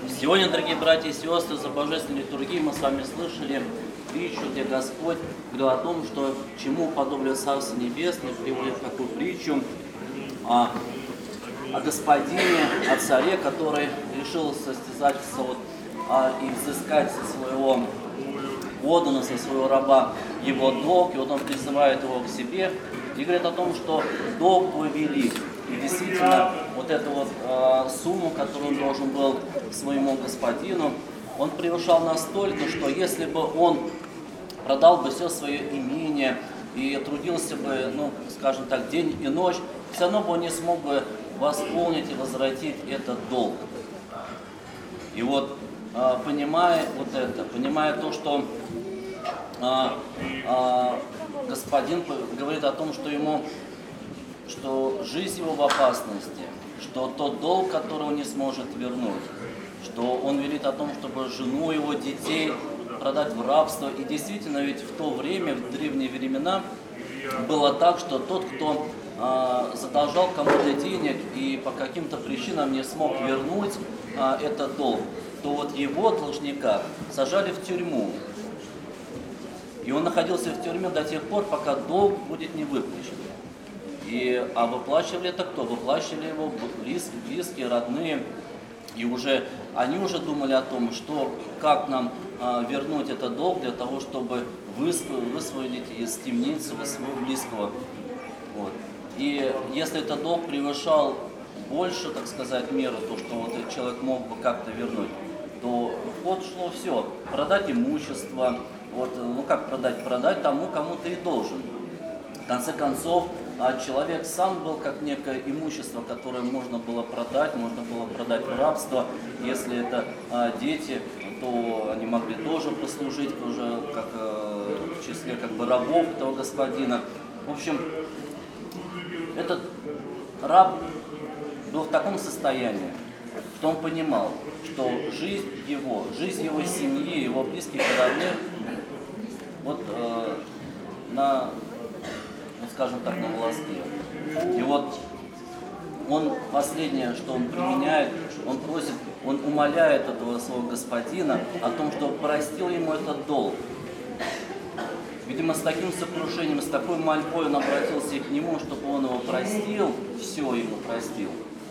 Сегодня, дорогие братья и сестры, за Божественной литургией мы с вами слышали притчу, где Господь говорил о том, что чему подобно Царство Небесное, приводит такую притчу о господине, о царе, который решил состязаться и взыскать со своего подданного, со своего раба его долг, и вот он призывает его к себе и говорит о том, что долг твой велик. И действительно, вот эту сумму, которую он должен был своему господину, он превышал настолько, что если бы он продал бы все свое имение и трудился бы, скажем так, день и ночь, все равно бы он не смог бы восполнить и возвратить этот долг. И вот, понимая вот это, понимая то, что господин говорит о том, что жизнь его в опасности, что тот долг, который он не сможет вернуть, что он велит о том, чтобы жену его, детей продать в рабство. И действительно, ведь в то время, в древние времена, было так, что тот, кто задолжал кому-то денег и по каким-то причинам не смог вернуть этот долг, то вот его должника сажали в тюрьму. И он находился в тюрьме до тех пор, пока долг будет не выплачен. А выплачивали это кто? Выплачивали его близкие, родные. И они уже думали о том, как нам вернуть этот долг для того, чтобы высвободить из темницы своего близкого. Вот. И если этот долг превышал больше, так сказать, меру, то, что этот человек мог бы как-то вернуть, то в ход шло все. Продать имущество. Как продать? Продать тому, кому ты и должен. В конце концов, человек сам был как некое имущество, которое можно было продать в рабство. Если это дети, то они могли тоже послужить уже как в числе рабов этого господина. В общем, этот раб был в таком состоянии, что он понимал, что жизнь его семьи, его близких и родных, скажем так, на волоске. И вот он последнее, что он применяет, он просит, он умоляет этого своего господина о том, что простил ему этот долг. Видимо, с таким сокрушением, с такой мольбой он обратился и к нему, чтобы он его простил, все ему простил.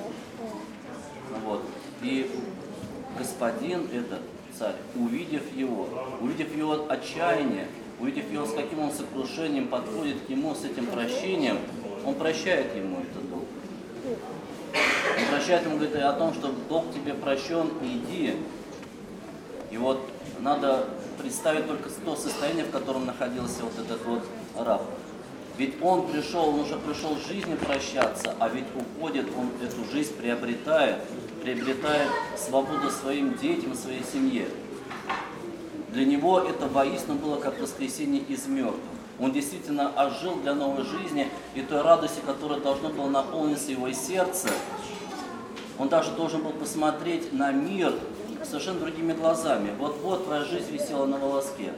И господин этот царь, увидев его отчаяние, увидев его, с каким он сокрушением подходит к нему с этим прощением, он прощает ему этот долг. Он прощает ему, говорит о том, что долг тебе прощен, иди. И надо представить только то состояние, в котором находился этот раб. Ведь он уже пришел с жизнью прощаться, а ведь уходит, он эту жизнь приобретает свободу своим детям, своей семье. Для него это воистину было как воскресение из мертвых. Он действительно ожил для новой жизни, и той радости, которая должна была наполниться его сердце, он даже должен был посмотреть на мир совершенно другими глазами. Вот твоя жизнь висела на волоске.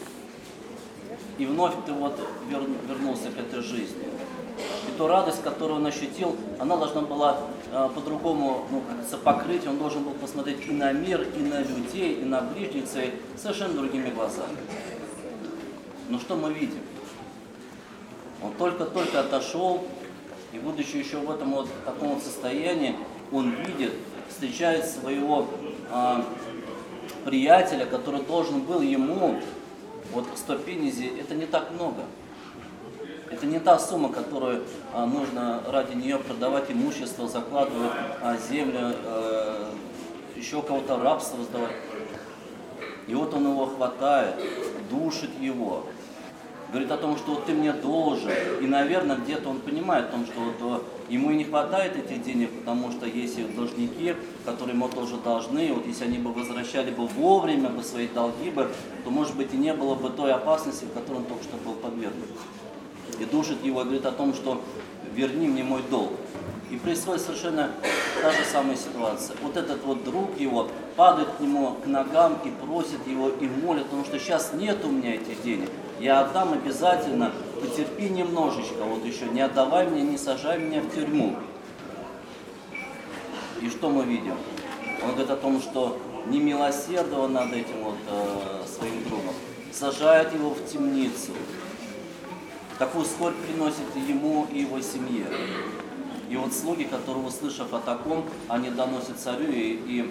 И вновь ты вернулся к этой жизни. И ту радость, которую он ощутил, она должна была по-другому покрыть, он должен был посмотреть и на мир, и на людей, и на ближних своих совершенно другими глазами. Но что мы видим? Он только-только отошел, и будучи еще в этом таком состоянии, он встречает своего приятеля, который должен был ему 100 пенезей, это не так много. Это не та сумма, которую нужно ради нее продавать имущество, закладывать землю, еще кого-то в рабство сдавать. И он его хватает, душит его, говорит о том, что ты мне должен. И, наверное, где-то он понимает о том, что ему и не хватает этих денег, потому что есть должники, которые ему тоже должны. Если они бы возвращали вовремя свои долги, то, может быть, и не было бы той опасности, в которой он только что был подвергнут. И душит его, и говорит о том, что верни мне мой долг. И происходит совершенно та же самая ситуация. Этот друг его падает к нему к ногам и просит его, и молит, потому что сейчас нет у меня этих денег. Я отдам обязательно, потерпи немножечко, еще не отдавай мне, не сажай меня в тюрьму. И что мы видим? Он говорит о том, что не милосердовал над этим своим другом, сажает его в темницу. Такую скорбь приносит ему и его семье. И вот слуги, которые, услышав о таком, они доносят царю, и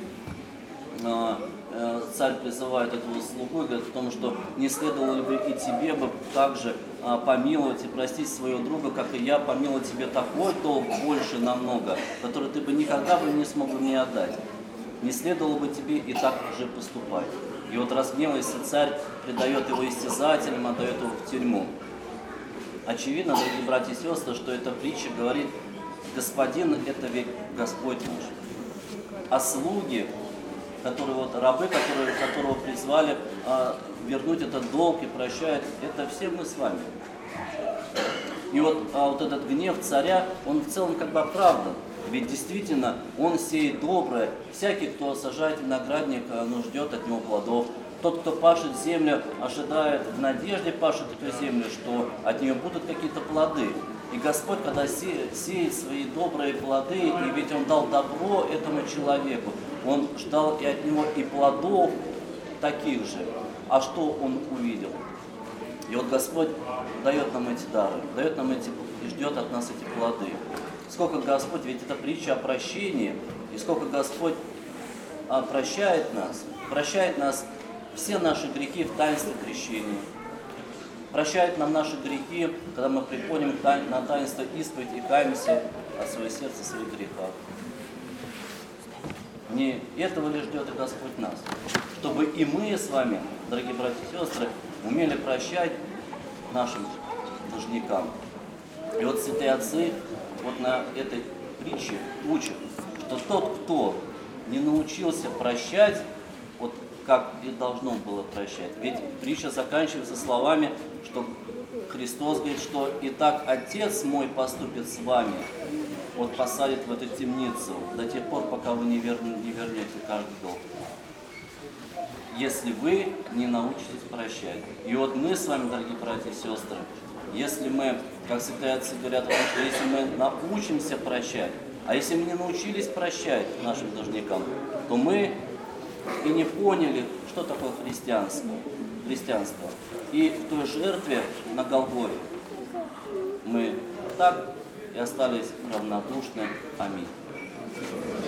царь призывает этого слугу и говорит о том, что не следовало ли бы и тебе бы также помиловать и простить своего друга, как и я помиловал тебе такой долг больше намного, который ты бы никогда бы не смог мне отдать. Не следовало бы тебе и так же поступать. И вот разгневался царь, предает его истязателям, отдает его в тюрьму. Очевидно, дорогие братья и сестры, что эта притча говорит: Господин – это ведь Господь наш. А слуги, которые рабы, которого призвали вернуть этот долг и прощать, это все мы с вами. И вот этот гнев царя, он в целом как бы оправдан. Ведь действительно он сеет доброе. Всякий, кто сажает виноградник, ждет от него плодов. Тот, кто пашет землю, ожидает в надежде пашет эту землю, что от нее будут какие-то плоды. И Господь, когда сеет свои добрые плоды, и ведь Он дал добро этому человеку, Он ждал и от него и плодов таких же. А что Он увидел? И вот Господь дает нам эти дары, дает нам эти и ждет от нас эти плоды. Сколько Господь, ведь это притча о прощении, и сколько Господь прощает нас все наши грехи в таинстве крещения. Прощает нам наши грехи, когда мы приходим на таинство исповедь и каемся от своего сердца, о своих грехах. Не этого ли ждет и Господь нас? Чтобы и мы с вами, дорогие братья и сестры, умели прощать нашим должникам. И вот святые отцы вот на этой притче учат, что тот, кто не научился прощать, вот как и должно было прощать. Ведь притча заканчивается словами, что Христос говорит, что «Итак, Отец мой поступит с вами, вот посадит в эту темницу до тех пор, пока вы не вернете каждый долг, если вы не научитесь прощать». И вот мы с вами, дорогие братья и сестры, если мы, как святые отцы говорят, что если мы научимся прощать, а если мы не научились прощать нашим должникам, то мы и не поняли, что такое христианство. И в той жертве на Голгофе мы так и остались равнодушны. Аминь.